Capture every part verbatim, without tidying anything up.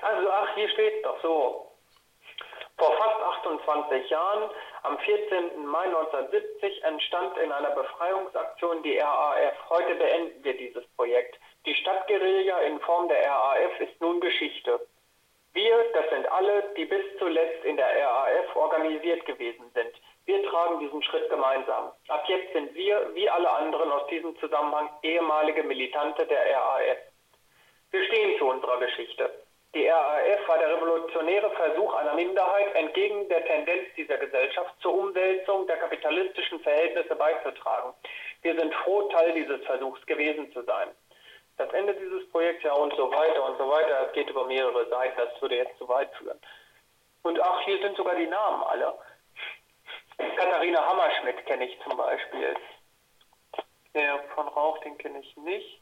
Also, ach, hier steht doch so. Vor fast achtundzwanzig Jahren, am vierzehnten Mai neunzehnhundertsiebzig, entstand in einer Befreiungsaktion die R A F. Heute beenden wir dieses Projekt. Die Stadtguerilla in Form der R A F ist nun Geschichte. Wir, das sind alle, die bis zuletzt in der R A F organisiert gewesen sind. Wir tragen diesen Schritt gemeinsam. Ab jetzt sind wir, wie alle anderen aus diesem Zusammenhang, ehemalige Militante der R A F. Wir stehen zu unserer Geschichte. Die R A F war der revolutionäre Versuch einer Minderheit, entgegen der Tendenz dieser Gesellschaft zur Umwälzung der kapitalistischen Verhältnisse beizutragen. Wir sind froh, Teil dieses Versuchs gewesen zu sein. Das Ende dieses Projekts, ja, und so weiter und so weiter, das geht über mehrere Seiten, das würde jetzt zu weit führen. Und ach, hier sind sogar die Namen alle. Katharina Hammerschmidt kenne ich zum Beispiel. Der von Rauch, den kenne ich nicht.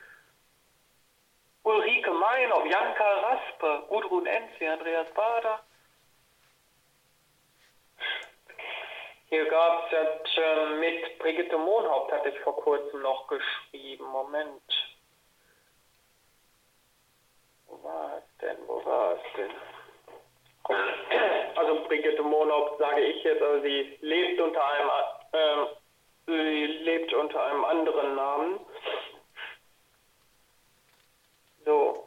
Ulrike Meinhoff, Janka Raspe, Gudrun Enzi, Andreas Bader. Hier gab es jetzt äh, mit Brigitte Mohnhaupt, hatte ich vor kurzem noch geschrieben. Moment. Wo war es denn? Wo war es denn? Also Brigitte Mohnhaupt sage ich jetzt, also sie lebt unter einem, äh, sie lebt unter einem anderen Namen. So.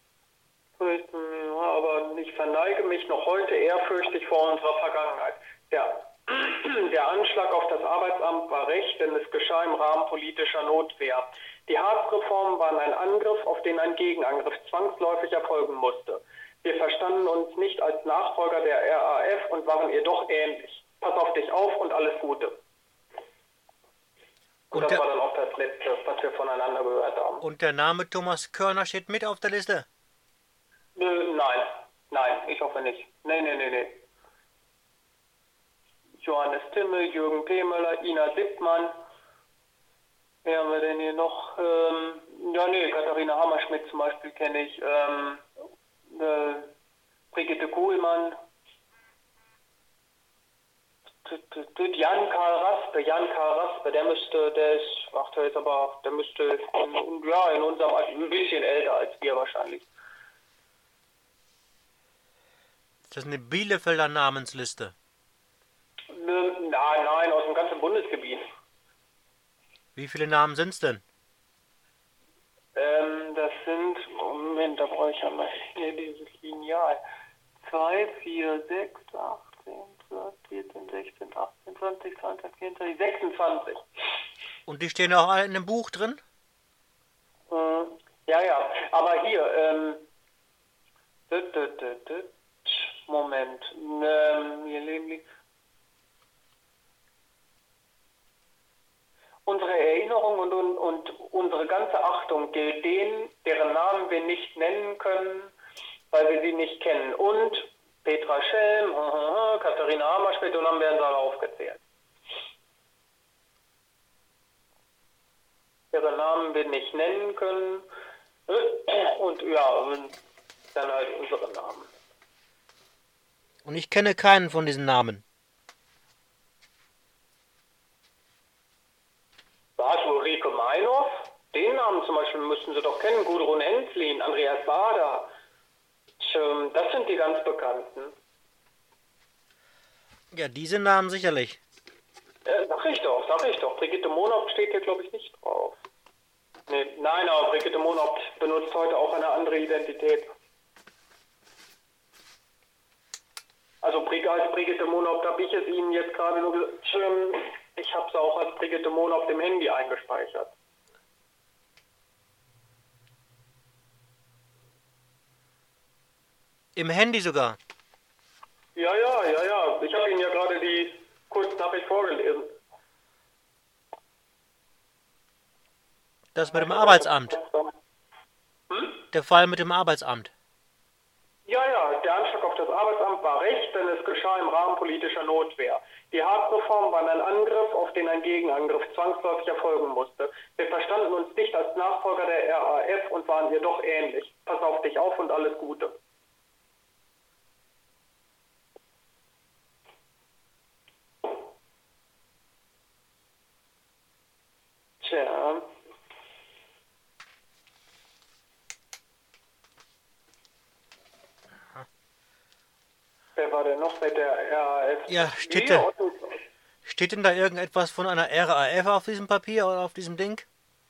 Aber ich verneige mich noch heute ehrfürchtig vor unserer Vergangenheit. Der, der Anschlag auf das Arbeitsamt war recht, denn es geschah im Rahmen politischer Notwehr. Die Harzreformen waren ein Angriff, auf den ein Gegenangriff zwangsläufig erfolgen musste. Wir verstanden uns nicht als Nachfolger der R A F und waren ihr doch ähnlich. Pass auf dich auf und alles Gute. Und, und das der, war dann auch das Letzte, was wir voneinander gehört haben. Und der Name Thomas Körner steht mit auf der Liste? Nö, nein, nein, ich hoffe nicht. Nee, nee, nee, nee. Johannes Timmel, Jürgen Pehmöller, Ina Sippmann. Wer haben wir denn hier noch? Ähm, ja, nee, Katharina Hammerschmidt zum Beispiel kenne ich. Ähm, äh, Brigitte Kuhlmann. Jan Karl Raspe, Jan Karl Raspe, der müsste, der ist, ach, der ist aber, der müsste, in, ja, in unserem Alter, ein bisschen älter als wir wahrscheinlich. Ist das eine Bielefelder Namensliste? Nein, nein, aus dem ganzen Bundesgebiet. Wie viele Namen sind es denn? Ähm, das sind, Moment, da brauche ich ja mal hier dieses Lineal. zwei, vier, sechs, acht, zwölf, vierzehn, sechzehn, achtzehn, zwanzig, zwanzig, vierundzwanzig, sechsundzwanzig. Und die stehen auch alle in einem Buch drin? Hm, ja, ja, aber hier, ähm, Moment, ähm, hier leben unsere Erinnerung und, und, und unsere ganze Achtung gilt denen, deren Namen wir nicht nennen können, weil wir sie nicht kennen. Und Petra Schelm, Katharina Hammerschmidt, und dann werden sie alle aufgezählt. Ihre Namen wir nicht nennen können. Und ja, dann halt unsere Namen. Und ich kenne keinen von diesen Namen. Was, Ulrike Meinhoff? Den Namen zum Beispiel müssten Sie doch kennen. Gudrun Enslin, Andreas Bader. Das sind die ganz Bekannten. Ja, diese Namen sicherlich. Äh, sag ich doch, sag ich doch. Brigitte Mohnhaupt steht hier, glaube ich, nicht drauf. Nee, nein, aber Brigitte Mohnhaupt benutzt heute auch eine andere Identität. Also als Brigitte Mohnhaupt habe ich es Ihnen jetzt gerade nur gesagt. Ich habe es auch als Brigitte Mohnhaupt im Handy eingespeichert. Im Handy sogar? Ja, ja, ja, ja. Ich habe Ihnen ja gerade die Kurznachricht vorgelesen. Das mit dem Arbeitsamt? Hm? Der Fall mit dem Arbeitsamt? Ja, ja, der Anschlag auf das Arbeitsamt war recht, denn es geschah im Rahmen politischer Notwehr. Die Harzreform war ein Angriff, auf den ein Gegenangriff zwangsläufig erfolgen musste. Wir verstanden uns nicht als Nachfolger der R A F und waren ihr doch ähnlich. Pass auf dich auf und alles Gute. Tja. Wer war denn noch mit der R A F? Ja, steht, Wir, da, Otto, steht denn da irgendetwas von einer R A F auf diesem Papier oder auf diesem Ding?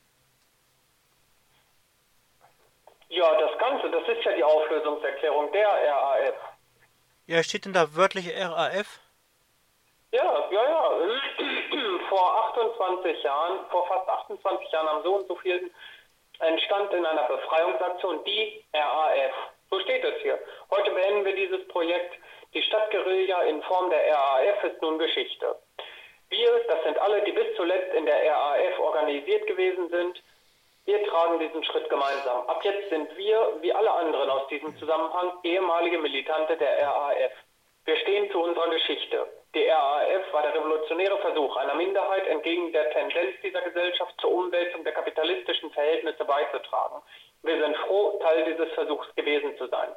ja, das Ganze, das ist ja die Auflösungserklärung der R A F. Ja, steht denn da wörtlich R A F? Ja, ja, ja. Vor achtundzwanzig Jahren, vor fast achtundzwanzig Jahren am so und so vielen entstand in einer Befreiungsaktion die R A F. So steht es hier. Heute beenden wir dieses Projekt. Die Stadtguerilla in Form der R A F ist nun Geschichte. Wir, das sind alle, die bis zuletzt in der R A F organisiert gewesen sind, wir tragen diesen Schritt gemeinsam. Ab jetzt sind wir, wie alle anderen aus diesem Zusammenhang, ehemalige Militante der R A F. Wir stehen zu unserer Geschichte. Die R A F war der revolutionäre Versuch einer Minderheit entgegen der Tendenz dieser Gesellschaft zur Umwälzung der kapitalistischen Verhältnisse beizutragen. Wir sind froh, Teil dieses Versuchs gewesen zu sein.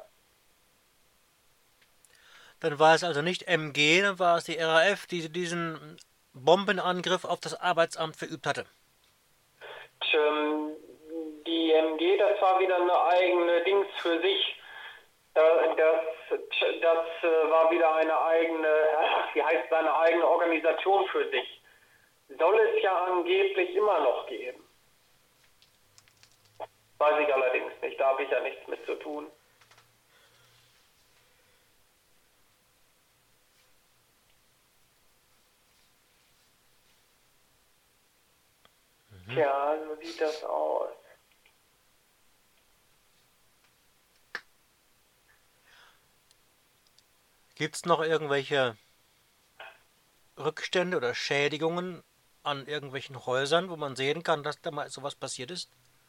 Dann war es also nicht M G, dann war es die R A F, die diesen Bombenangriff auf das Arbeitsamt verübt hatte. Tch, die M G, das war wieder eine eigene Dings für sich. Das, das war wieder eine eigene, wie heißt es, eine eigene Organisation für sich. Soll es ja angeblich immer noch geben. Weiß ich allerdings nicht, da habe ich ja nichts mit zu tun. Mhm. Tja, so sieht das aus. Gibt es noch irgendwelche Rückstände oder Schädigungen an irgendwelchen Häusern, wo man sehen kann, dass da mal sowas passiert ist?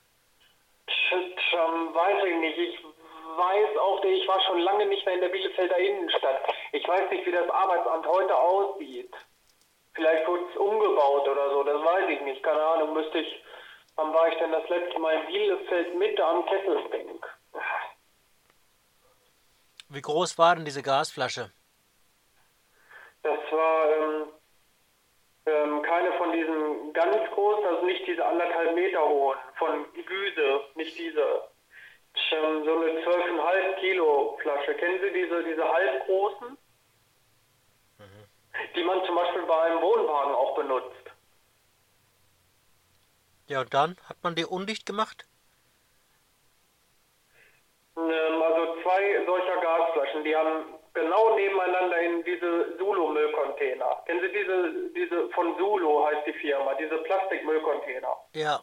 Tja, weiß ich nicht. Ich weiß auch, ich war schon lange nicht mehr in der Bielefelder Innenstadt. Ich weiß nicht, wie das Arbeitsamt heute aussieht. Vielleicht wurde es umgebaut oder so, das weiß ich nicht. Keine Ahnung, müsste ich, wann war ich denn das letzte Mal in Bielefeld Mitte am Kesselbank? Wie groß war denn diese Gasflasche? Das war ähm, ähm, keine von diesen ganz großen, also nicht diese anderthalb Meter hohen, von Güse, nicht diese. Ähm, so eine zwölf Komma fünf Kilo Flasche. Kennen Sie diese, diese halbgroßen? Mhm. Die man zum Beispiel bei einem Wohnwagen auch benutzt. Ja, und dann hat man die undicht gemacht? Also zwei solcher Gasflaschen, die haben genau nebeneinander in diese Zulu-Müllcontainer. Kennen Sie diese, diese von Zulu heißt die Firma, diese Plastikmüllcontainer? Ja.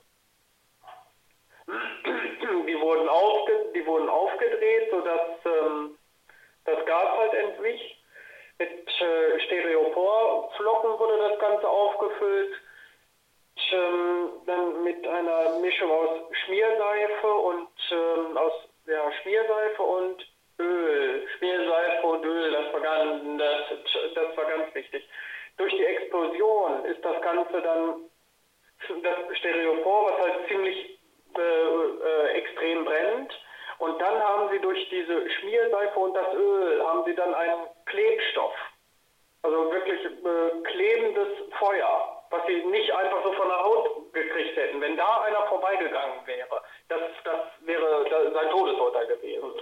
Die wurden, aufge, die wurden aufgedreht, sodass ähm, das Gas halt entwich. Mit äh, Stereoporflocken wurde das Ganze aufgefüllt. Ähm, dann mit einer Mischung aus Schmierseife und ähm, aus ja, Schmierseife und Öl. Schmierseife und Öl, das war, ganz, das, das war ganz wichtig. Durch die Explosion ist das Ganze dann, das Stereopor, was halt ziemlich äh, äh, extrem brennt. Und dann haben sie durch diese Schmierseife und das Öl, haben sie dann einen Klebstoff. Also wirklich äh, klebendes Feuer, was sie nicht einfach so von der Haut gekriegt hätten. Wenn da einer vorbeigegangen wäre, das, das wäre das, sein Todesurteil gewesen.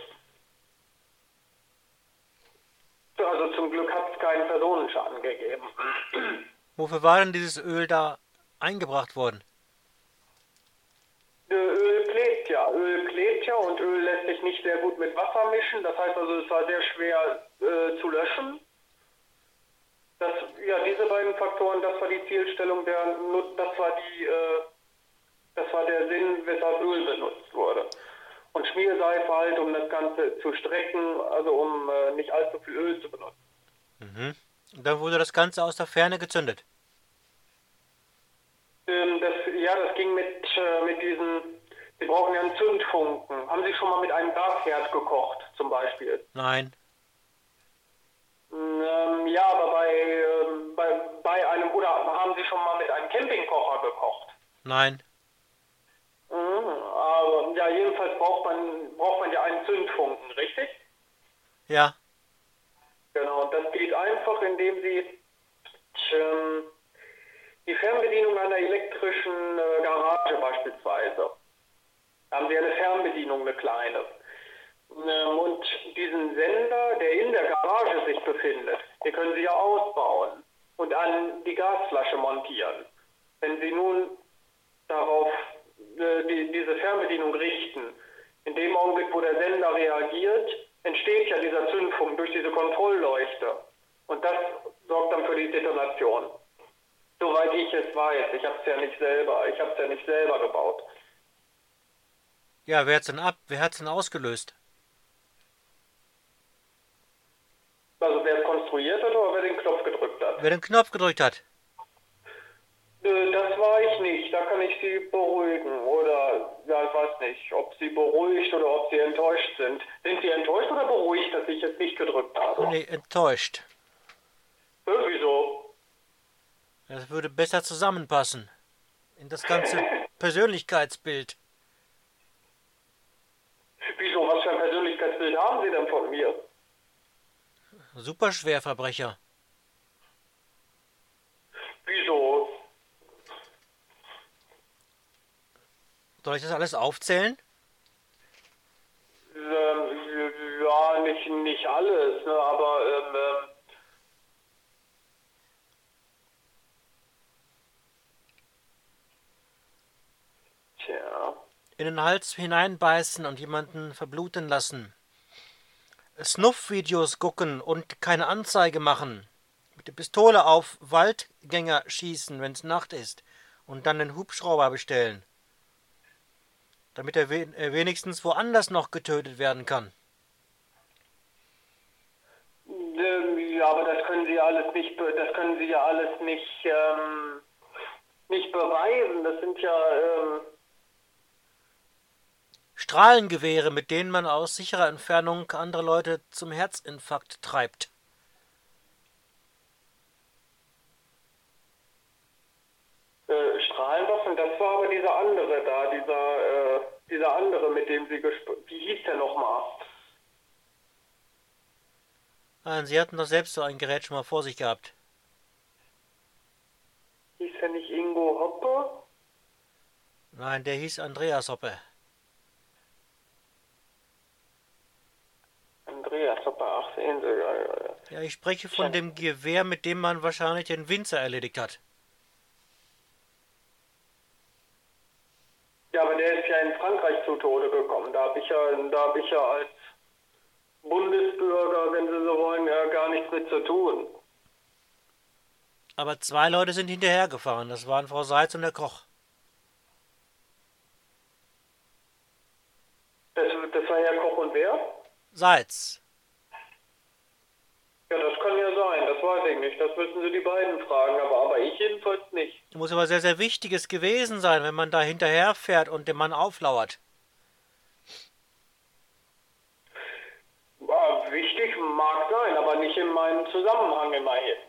Also zum Glück hat es keinen Personenschaden gegeben. Wofür war denn dieses Öl da eingebracht worden? Öl klebt ja. Öl klebt ja und Öl lässt sich nicht sehr gut mit Wasser mischen. Das heißt also, es war sehr schwer äh, zu löschen. Das, ja, diese beiden Faktoren, das war die Zielstellung, der, das war die, äh, das war der Sinn, weshalb Öl benutzt wurde. Und Schmierseife halt, um das Ganze zu strecken, also um äh, nicht allzu viel Öl zu benutzen. Mhm. Und dann wurde das Ganze aus der Ferne gezündet? Ähm, das, ja, das ging mit, äh, mit diesen, Sie brauchen ja einen Zündfunken. Haben Sie schon mal mit einem Gasherd gekocht, zum Beispiel? Nein. Ähm, ja, aber bei, ähm, bei, bei einem, oder haben Sie schon mal mit einem Campingkocher gekocht? Nein. Mhm, aber ja, jedenfalls braucht man, braucht man ja einen Zündfunken, richtig? Ja. Genau, und das geht einfach, indem Sie ähm, die Fernbedienung einer elektrischen äh, Garage beispielsweise. Da haben Sie eine Fernbedienung, eine kleine. Ähm, und diesen Sender, der in der Garage sich an die Gasflasche montieren. Wenn Sie nun darauf äh, die, diese Fernbedienung richten, in dem Augenblick, wo der Sender reagiert, entsteht ja dieser Zündfunken durch diese Kontrollleuchte. Und das sorgt dann für die Detonation. Soweit ich es weiß. Ich habe es ja nicht selber. Ich habe es ja nicht selber gebaut. Ja, wer hat's denn ab? Wer hat's denn ausgelöst? Also wer es konstruiert hat oder wer den Knopf gedrückt hat? Wer den Knopf gedrückt hat? Äh, Das war ich nicht. Da kann ich Sie beruhigen. Oder, ja, ich weiß nicht, ob Sie beruhigt oder ob Sie enttäuscht sind. Sind Sie enttäuscht oder beruhigt, dass ich es nicht gedrückt habe? Nee, enttäuscht. Irgendwie so. Das würde besser zusammenpassen. In das ganze Persönlichkeitsbild. Wieso? Was für ein Persönlichkeitsbild haben Sie denn von mir? Superschwerverbrecher. Wieso? Soll ich das alles aufzählen? Ähm, ja, nicht, nicht alles, ne, aber ähm, ähm, tja. In den Hals hineinbeißen und jemanden verbluten lassen. Snuff-Videos gucken und keine Anzeige machen. Mit der Pistole auf Waldgänger schießen, wenn es Nacht ist. Und dann den Hubschrauber bestellen. Damit er we äh, wenigstens woanders noch getötet werden kann. Ähm, ja, aber das können Sie ja alles nicht, be- das können Sie ja alles nicht, ähm, nicht beweisen. Das sind ja, ähm, Strahlengewehre, mit denen man aus sicherer Entfernung andere Leute zum Herzinfarkt treibt. äh, Strahlenwaffen. Das war aber dieser andere da, dieser, äh, dieser andere, mit dem Sie gesprochen. Wie hieß der nochmal? Nein, Sie hatten doch selbst so ein Gerät schon mal vor sich gehabt. Hieß der nicht Ingo Hoppe? Nein, der hieß Andreas Hoppe. Andreas Hoppe, ach, sehen Sie, ja, ja, ja. Ja, ich spreche von dem Gewehr, mit dem man wahrscheinlich den Winzer erledigt hat. Ja, aber der ist ja in Frankreich zu Tode gekommen. Da habe ich ja, da habe ich ja als Bundesbürger, wenn Sie so wollen, ja gar nichts mit zu tun. Aber zwei Leute sind hinterhergefahren. Das waren Frau Seitz und der Koch. Das, das war Herr Koch und wer? Seitz. Ja, das kann ja sein, das weiß ich nicht. Das müssen Sie die beiden fragen, aber, aber ich jedenfalls nicht. Muss aber sehr, sehr Wichtiges gewesen sein, wenn man da hinterherfährt und dem Mann auflauert. Ja, wichtig mag sein, aber nicht in meinem Zusammenhang immerhin.